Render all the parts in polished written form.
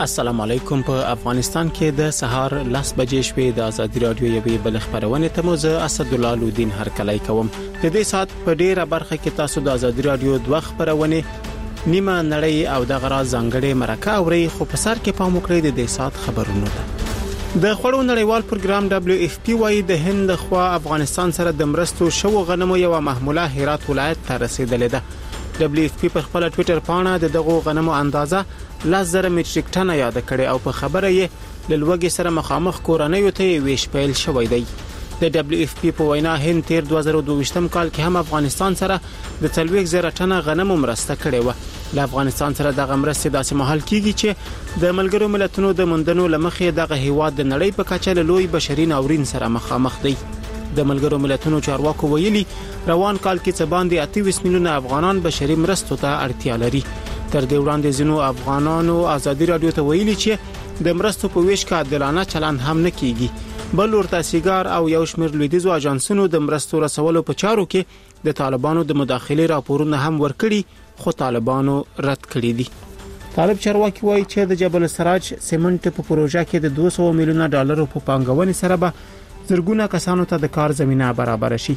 السلام علیکم. په افغانستان کې د سهار 10 بجې شوې د ازادي رادیو یوې بل خبرونه ته موزه اسد الله لودین هرکلی کوم. د دې سات په ډیره برخه کې تاسو د ازادي رادیو دوه خبرونه نیمه نړۍ او د غراز ځانګړي مرکه اوري، خو په سر کې پام وکړئ د دې سات خبرونه ده. د خړو نړیوال پروګرام WFP وايي د هند خوا افغانستان سره د مرستو شو غنمو یو محموله هرات ولایت ته رسیدلې ده. WFP په خپل ټوئیټر پاڼه دغه غنمو اندازه 10,000 میټریک ټن یاد کړي او په خبره یې لوګي سره مخامخ کورنۍ ته ویش پیل شوې دی. د WFP په وینا هند تیر 2022 کال کې هم افغانستان سره د 40,000 ټن غنمو مرسته کړې و. له افغانستان سره دغه مرستې داسې مهال کیږي چې د ملګرو ملتونو د مندنو لمخې دغه هیواد د نړۍ په کچه له لوی بشري ناورین سره مخامخ دی. د ملګرو ملتونو چارواکو ویلي روان کال کې څه باندې 28 میلیونه افغانان بشري مرستو ته اړتیا لري. تر دې وړاندې ځینو افغانانو ازادي رادیو ته ویلي چې د مرستو په ویش کې عادلانه چلند هم نه کیږي. بل ورته سیګار او یو شمېر لویدیزو اجانسونو د مرستو رسولو په چارو کې د طالبانو د مداخلې راپورونه هم ورکړي، خو طالبانو رد کړي دي. طالب چارواکي وایي چې د جبل السراج سیمنټ په پروژه کې د 200 میلیونه ډالر په پانګونې سره به زرګونه کسانو ته د کار زمينه برابر شي.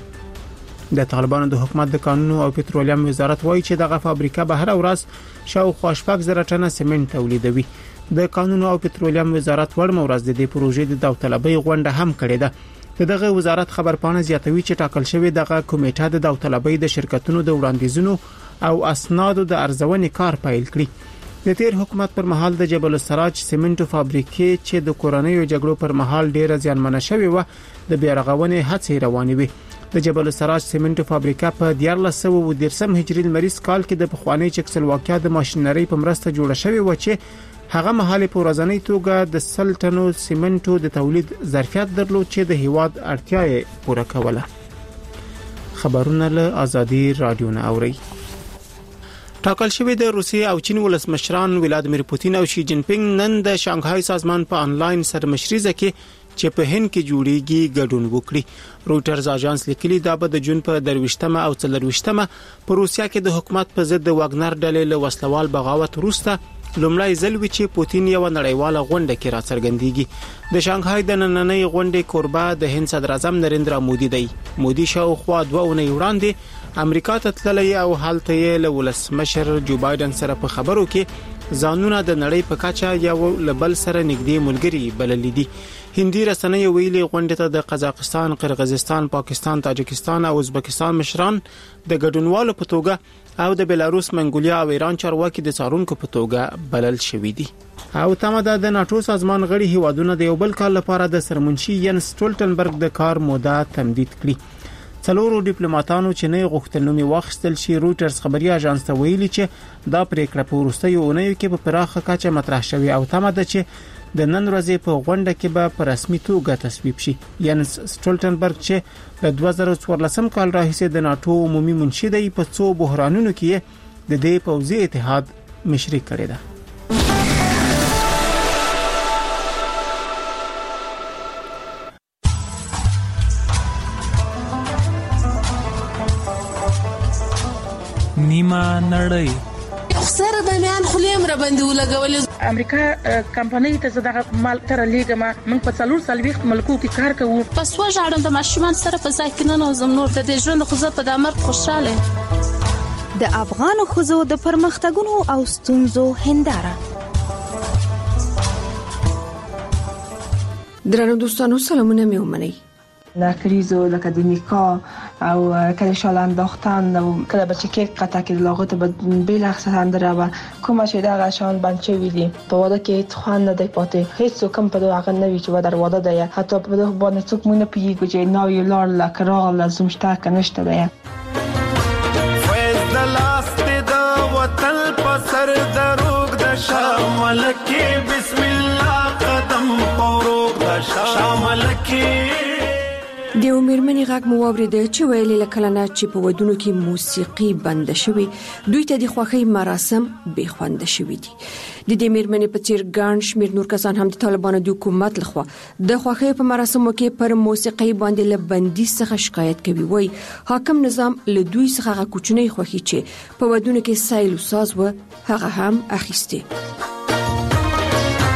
د طالبانو د حکومت د قانون او پټرولیم وزارت وایي چې دغه فابریکه به هر ورځ شاوخوا 6,000 ټنه سیمنټ تولیدوي. د قانون او پټرولیم وزارت ورمه ورځ د دې پروژې د داوطلبۍ غونډه هم کړې ده. دغه وزارت خبرپاڼه زیاتوي چې ټاکل شوی دغه کمیټه د داوطلبۍ د شرکتونو د وړاندیزونو او اسنادو د ارزونې کار پیل کړی. د تیر حکومت پر مهال د جبل السراج سیمنټو فابریکې چې د کورونیو جګړو پر مهال ډیره زیانمنه شوې و د بیارغونې هڅې روانې وي. د جبل السراج سیمنټو فابریکه په 1413 هجري لمریز کال کې د پخوانی چکسلواکیا د ماشينري په مرسته جوړه شوې و چې هغه مهال په ورځنی توګه د 100 ټنو سیمنټو د تولید ظرفیت درلود چې د هیواد اړتیا یې پوره کوله. خبرونه له ازادي رادیو نه اوري. ټاکل شوی د روسیې او چین ولسمشران ولادیمیر پوتین او شي جین پینګ نن د شانګهای سازمان په انلاین سرمشريزه کې چې په هند کې جوړیږي ګډون وکړي. رويټرز اژانس لیکلي دا به د جون په 23مه او 24مه په روسیا کې د حکومت په ضد د واګنر ډلې له وسلوال بغاوت وروسته لومړی ځل وی چې پوتین یو نړیواله غونډه کې راڅرګندېږي. د شانګهای د نننۍ غونډې کوربه د هند صدر اعظم نریندرا مودي دی. مودي شاوخوا 2 اونۍ وړاندې امریکا ته تللی او حالت یې له ولسمشر جو بایدن سره په خبرو کې ځانونه د نړۍ په کچه یو لبل سره نږدې ملګری بلل دي. هندي رسنۍ ویلي غونډه ته د قزاقستان، قرغیزستان، پاکستان، تاجکستان او ازبکستان مشران د ګډونوالو په توګه او د بلاروس، منګولیا او ایران چارواکي د څارونکو په توګه بلل شوې دي. او تمه ده د ناتو سازمان غړي هیوادونه د یو بل کال لپاره د سرمنشي ینس سټولټنبرګ د کار موده تمدید کړي. څلورو ډیپلوماټانو چې نه غوښتنومي واخیستل شي. رويټرز خبري اژانس ته ویلي چې دا پریکړه په وروستیو اونیو کې په پراخه کچه مطرح شوې او تمه ده چې د نن ورځې په غونډه کې به په رسمي توګه تصویب شي. ینس سټولټنبرګ چې د 2014 کال راهیسې د ناتو عمومي منشي دی په څو بحرانونو کې د دې پوځي اتحاد مشري کړی ده. نیمه نړۍ سره د میان خلیم را باندې ولګول. امریکا کمپنۍ ته زداغه مال تر لیګه ما من په 440 ملکو کې کار کوو. پس وژاړم د ماشومان سره په ځای کې نه نوزم نور د ژوند خو زه په دامر خوشاله. د افغان خوځو د پرمختګونو او ستونزو هنداره. درنو دوستانو سلامونه مې ومنئ. نکریزو لکه د نیکا او کله شال انداختن او کله بچی کې قطع کې لاغت به بل اخساندره و کومه چې دا غشان بنچې ویلي په واده کې ځخوان نه دی پاتې. هیڅ کوم په دغه نه وی چې ودر واده دی حتی په دغه باندې څوک مونږ نه پیږي چې نو یو لار لکرا لازم شته کنيشته دی. فیض د لاس د وطن په سر دروغ د شامل کې بسم الله قدم پروغ د شامل کې د میرمنې غږ مو واورېده چې ویلي لکلنه چې په ودونو کې موسیقي بند شوی دوی ته د خوښۍ مراسم بې خوند شوی دي. د دې میرمنې په څیر ګڼ شمېر نور کسان هم د طالبانو د حکومت لخوا د خوښۍ په مراسمو کې پر موسیقي باندې له بندیز څخه شکایت کوي. وای حاکم نظام له دوی څخه کوچنۍ خوښي چې په ودونو کې سایل او ساز و هغه هم اخیسته.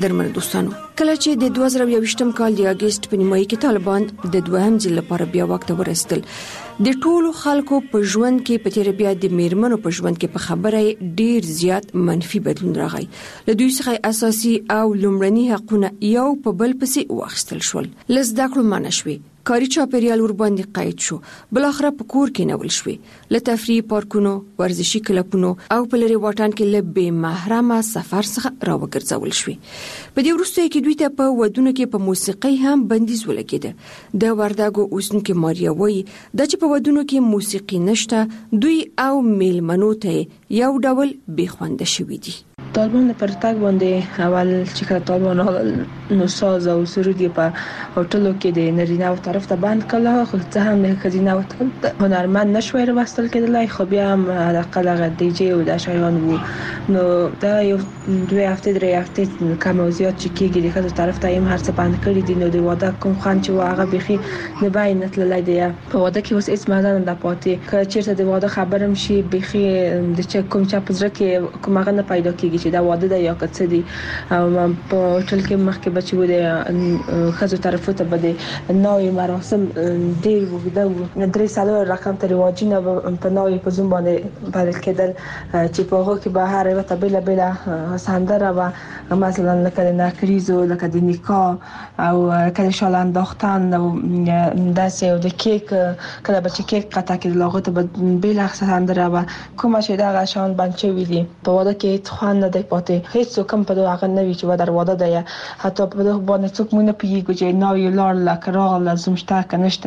قدرمن دوستانو، کله چې د 2021م کال د اگست په نیمایي کې طالبان د دوهم ځل لپاره بیا واک ته ورسېدل، د ټولو خلکو په ژوند کې په تیر بیا د میرمنو په ژوند کې په خبره ډیر زیات منفي بدلون راغی. له دوی څخه اساسي او لومړني حقونه یو په بل پسې واخیستل شول. لزدا کړو منشوي کاری چاپیریال ور باندې قید شو، بل اخره په کور کې نول شوې، له تفریح پارکونو، ورزشي کلبونو او په لري واټن کې له بې محرمه سفر څخه راوګرځول شوې. په دې وروسته کې دوی ته په ودونو کې په موسیقي هم بندیز ولګېده. د ورداګو اوسنکې ماریا وایي د چې په ودونو کې موسیقي نشته، دوی او میلمنو ته یو ډول بې خونده شوي دي. طالبان پر تاګ باندې اول چې کله طالبان نو ساز او سرود په هوټلو کې د نارینه او طرف ته بند کړه، خو ځه هم د خزینه او هنرمند نشوي راوستل کېدلای، خو بیا هم علاقه دی جی او د شایان وو. نو دا یو 2 هفته 3 هفته کم او زیات چې کېږي د خزو طرف ته هم هر څه بند کړی دي. نو د واده کوم خان چې واغه بخي نه باید نتللای دی په واده کې اوس هیڅ مازه نه پاتې، که چیرته د واده خبرم شي بخي د چا کوم چا پزره کې کوم هغه نه پیدا کېږي چې دا واده دی یا څه دی. او په هوټل کې مخکې بچو د خزو طرفو ته بده نوې مراسم ډیر وګدا و، درې سالو رقم ته رواجونه په نوې په زوم باندې بدل کېدل چې په هغه کې به هر یو ته بل بل سندره و، مثلا لکه د نکریزو، لکه د نکاح او کله شال انداختن او داسې او د کیک کله بچی کیک قطع کېدل هغه ته بل سندره و، کومه چې دا غشان بنچوي دي په واده کې خوان نه دی پاتې. هیڅ څوک په دغه نوي چې ودر واده دی، حتی په دغه باندې څوک مونږ نه پیږي چې نوې لار لکراغ لازم شته کنيشته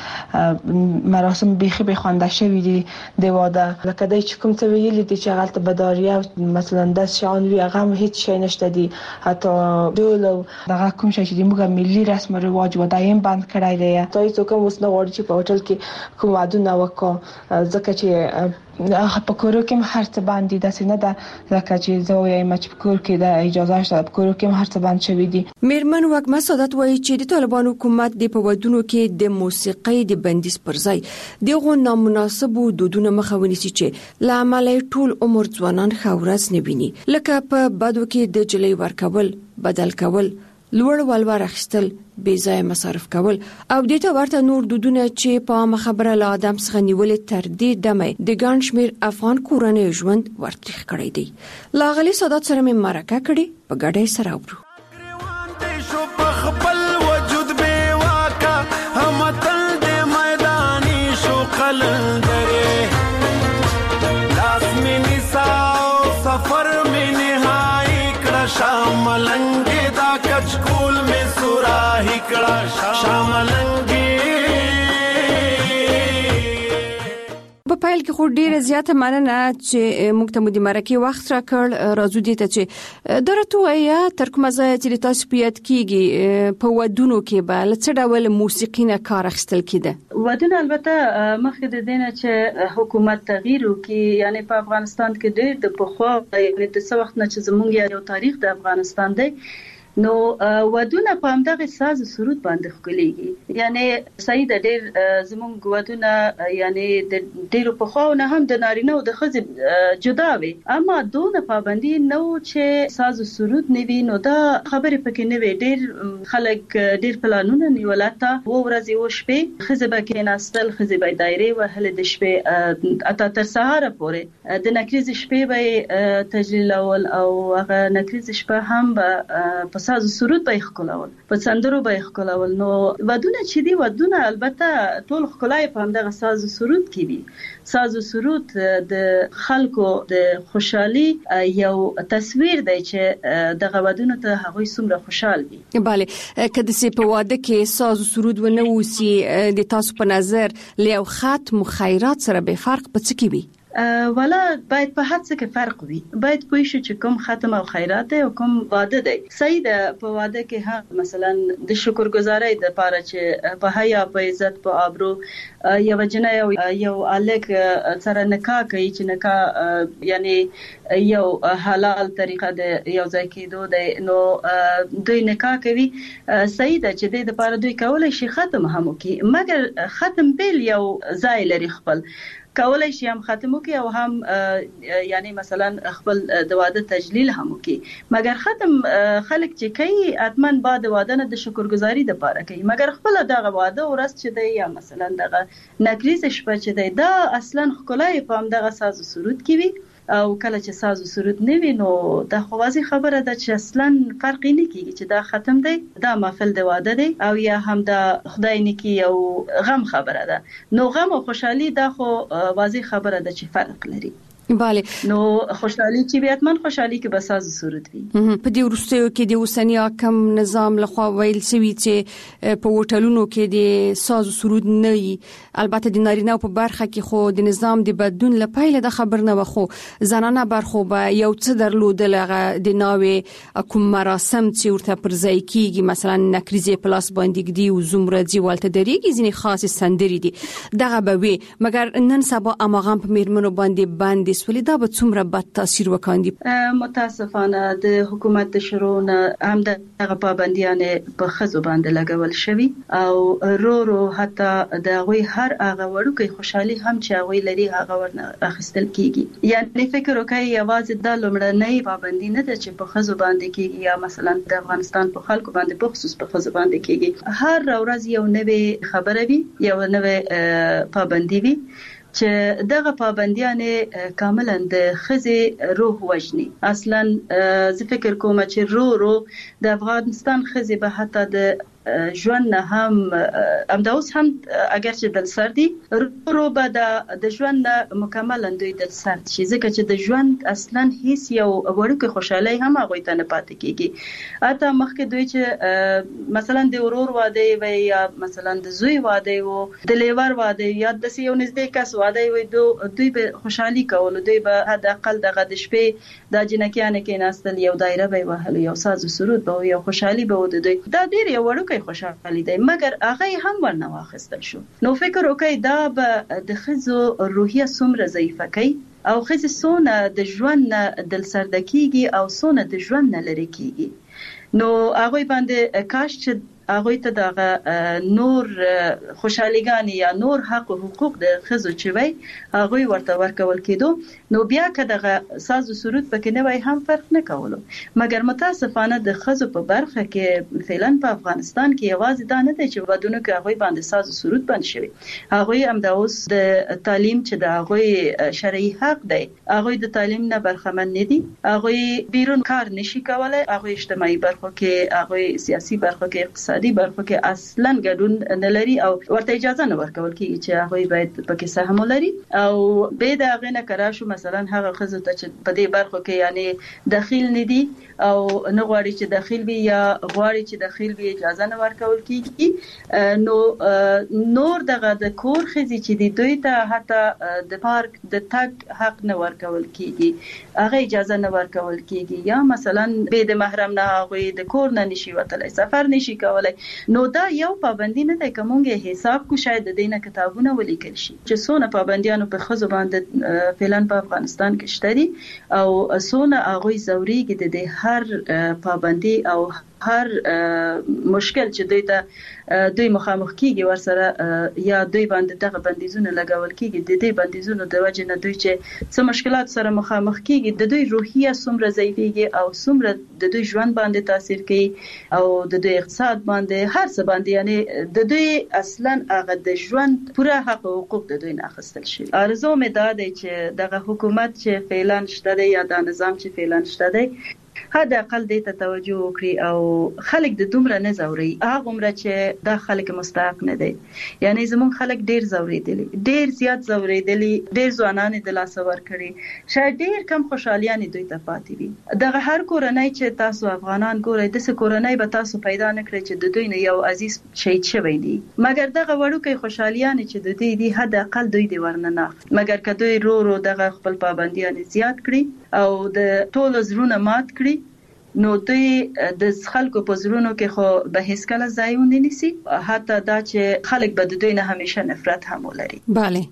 دی. مراسم بيخي به خوانده شوی دي د واده، لکه دای چې کوم څه ویلي دي چې غلط بداریه مثلا د شان وی هغه هیڅ شي نشته دي، حتی ډول دغه کوم شي چې موږ ملي رسم او رواج و دایم بند کړای دی. ته څوک اوس نه غواړي چې په هوټل کې کوم واده وکړي، ځکه چې په کورو کې هر څه باندې داسې نه ده لکه چې زه وایم چې په کور کې د اجازه شته، په کورو کې هر څه باندې شوی دي. میرمن وګما سعادت وایي چې د طالبان حکومت د په ودونو کې د موسیقي د بندیز پر ځای دغه نامناسبو دودونو مخه ونیسي چې لامل ټول عمر ځوانان خاورز نه ویني، لکه په بدو کې د جلې ورکول، بدل کول، لوړ ولور اخیستل، بې ځای مصرف کول او د ته ورته نور دودونه چې په عامه خبره له آدم څخه نیولې تر دې دمه د ګڼ شمېر افغان کورنۍ ژوند ورتریخ کړی دی. لاغلي سعادت سره مې مرکه کړې، په ګډه سره اورو. خپل وجود بے واکا هم تل د میدانی شو قلندره لاس می نساو سفر می نهایی کړه شاملنګ دا کچکول می سوراهی کړه شاملنګ. په پایل کې خو ډیره زیاته مننه چې موږ ته مو د مرکه وخت راکړ. راځو دې ته چې درته یا تر کومه ځای چې تاسو پیات کیږي په ودونو کې به څه ډول موسیقي نه کار اخیستل کیده؟ ودونه البته مخکې د دینه چې حکومت تغییر وکړي، یعنی په افغانستان کې ډېر د پخوا یعنی د څو وخت نه چې زموږ یو تاریخ د افغانستان دی، نو ودونه په همدغه ساز سرود باندې خلېږي. یعنی سید ډېر زموږ ودونه یعنی د ډېر په خواونه هم د نارینه او د ښځې جدا وي، اما دونه پابندي نو چې ساز سرود نیوي، نو دا خبرې پکې نه وي. ډېر خلک ډېر پلانونه نیولته و ورځې و شپې ښځې به کېناستل، ښځې به دایرې وهلې د شپې اته تر سهار پورې، د نکریز شپې به تجلیلول او هغه نکریز شپه هم به ساز سرود به خکولول، په سندرو به خکولول. نو ودونه چې دی ودونه البته ټول خکلای په همدغه ساز سرود کې وي. ساز سرود د خلکو د خوشحالي یو تصویر دی چې دغه ودونه ته هغوی څومره خوشحال دي. بله، کله چې په واده کې ساز سرود ونه وسی د تاسو په نظر له ختم خیرات سره به فرق په څه کې وي؟ ولا باید په هڅه کې فرق وي، باید پوه شو چې کوم ختم او خیرات دی او کوم واده دی. صحیح ده په واده کې هم مثلا د شکرګزارۍ د لپاره چې په حیا، په عزت، په آبرو یو جنای یو الک سره نکاح کوي چې نکاح یعنی یو حلال طریقه د یو ځای کېدو دی، نو دوی نکاح کوي. صحیح ده چې د لپاره دوی کولای شي ختم هم وکړي، مګر ختم بیل یو ځای لري خپل کولای شي هم ختم وکړي او هم یعنی مثلا خپل د واده تجلیل هم وکړي. مګر ختم خلک چې کوي اتمن بعد واده نه د شکرګزاري د پاره کوي، مګر خپل دغه واده ورځ چې دی یا مثلا دغه نکریز شپه چې دی دا اصلا خلای په هم دغه ساز و سرود کې وي او کله چې ساز و سرود نه وي نو د خوازي خبره ده چې اصلا فرق نه کیږي چې دا ختم دی دا محفل د واده دی او یا هم د خدای نکی او غم خبره ده. نو غم او خوشحالي دا خو واضح خبره ده چې فرق لري. bale نو خوشحالي چې بیاتمن خوشحالي کې بس از صورت وي. په دې ورستیو کې د اوسنی حکم نظام لخوا ویل سوي چې په هوټلونو کې د ساز سرود نه وي. البته د نارینه په برخه کې خو د نظام د بدلون لپاره د خبر نه وخو زنانه برخو به یو څه درلودل د ناوې کوم مراسم چې ورته پر ځای کیږي مثلا نکریزه پلاس باندې دی او زمردي والته درېږي ځینې خاص سندري دي دغه به وي. مګر نن سبا اماغه په میرمنو باندې سولې دا به څومره بد تاثیر وکاندي؟ متاسفانه د حکومت د شروع هم دغه پابندیانه په خزو باندې لګول شوی او رو حتی د غوي هر هغه وړوکی خوشحالي هم چې غوي لري هغه ورنه اخیستل کیږي. یعنی فکر وکړئ یوازې د لومړنۍ پابندی نه ده چې په خزو باندې کیږي یا مثلا د افغانستان په خلکو باندې په خصوص په خزو باندې کیږي. هر ورځ یو نوې خبره وي یو نوې پابندی وي چې دغه پابندیانه کاملا د خزي روح وجني. اصلا زه فکر کوم چې د افغانستان خزي به حتی د ژوند هم امداوس هم اگر چې دل سردي به د ژوند مکمل دوی دل سرد شي ځکه چې د ژوند اصلا هیڅ یو وړوکی خوشحالي هم هغه ته نه پاتې کیږي. اته مخکې دوی چې مثلا د ورور واده وي یا مثلا د زوی واده وو د لیور واده یا د یو نږدې کس واده وي دوی به خوشحالي کول دوی به حد اقل دغه د شپې د جنکیانه کې ناستل یو دایره به وهل یو ساز سرود به یو خوشحالي به ود دوی دا ډیر یو وړوکی خوشحالي دی مګر هغه هم ورنه واخیستل شو. نو فکر وکړئ دا به د خزو روحیه څومره ضعیفه کوي او خزي سونه د ژوند دل سردکیږي او سونه د ژوند لری کیږي. نو هغه باندې کاش چې هغه ته د نور خوشحاليګان یا نور حق او حقوق د خزو چوي هغه ورته ورکول کېدو نو بیا کداغه ساز او سرود پکې نه وای هم فرق نه کولو. مګر متاسفانه د خزو په برخه کې فعلا په افغانستان کې یوازې دا نه دی چې ودونه کې هغه باندې ساز او سرود باندې شوی. هغه هم د اوس د تعلیم چې د هغه شرعي حق دی هغه د تعلیم نه برخمن نه دي. هغه بیرون کار نشي کولای. هغه اجتماعي برخه کې هغه سیاسي برخه کې دی برخه کې اصلا ګډون نه لري او ورته اجازه نه ورکول کیږي چې هغه باید پکې سهم لري او به دا غنه کرا شو مثلا هغه خزو ته چې په دې برخه کې یعنی داخل نه دي او نه غواړي چې داخل وي یا غواړي چې داخل وي اجازه نه ورکول کیږي. نو نور دغه د کور خزي چې دی دوی ته حتی د پارک د تګ حق نه ورکول کیږي هغه اجازه نه ورکول کیږي یا مثلا به د محرم نه هغه د کور نه نشي وتلای سفر نشي کولای. نو دا یو پابندی نه ده کومه حساب کو شاید د دینه کتابونه ولیکل شي چې سونه پابندیانو په خزو باندې فعلا په افغانستان کې شته دي او سونه هغه زوريږي د هر پابندی او هر مشکل چې دوی مخامخ کیږي ورسره یا دوی باندې دغه بندیزونه لګول کیږي د دې بندیزونو د وجه نه دوی چې څه مشکلات سره مخامخ کیږي د دوی روحیه څومره ضعیفيږي او څومره د دوی ژوند باندې تاثیر کوي او د دوی اقتصاد باندې هر څه باندې یعنی د دوی اصلا هغه د ژوند پوره حق او حقوق د دوی نه اخیستل شي. ارزو مې دا دی چې دغه حکومت چې فعلا شته دی یا د نظام چې فعلا شته دی حد اقل دې ته توجه وکړي او خلک د دومره نه زوري هغه عمره چې دا خلک مستحق نه دي. یعنی زمون خلک ډیر زوریدلی ډیر زیات زوریدلی ډیر ځوانان د لاس ور کړی شاید ډیر کم خوشحالیان دوی ته پاتې دي. دغه هر کورنۍ چې تاسو افغانان ګورئ د څه کورنۍ به تاسو پیدا نکړئ چې د دوی نه یو عزیز شهید شوی دی مګر دغه وړوکی خوشحالیان چې د دوی دی حد اقل دوی دی ورننه مګر که دوی رو دغه خپل پابندیان زیات کړي او د ټول زړونه مات کړي نو دوی د خلکو په زړونو کې خو به هیڅ کله ځای ونه نیسي حتی دا چې خلک به د دوی نه همیشه نفرت هم ولري. bale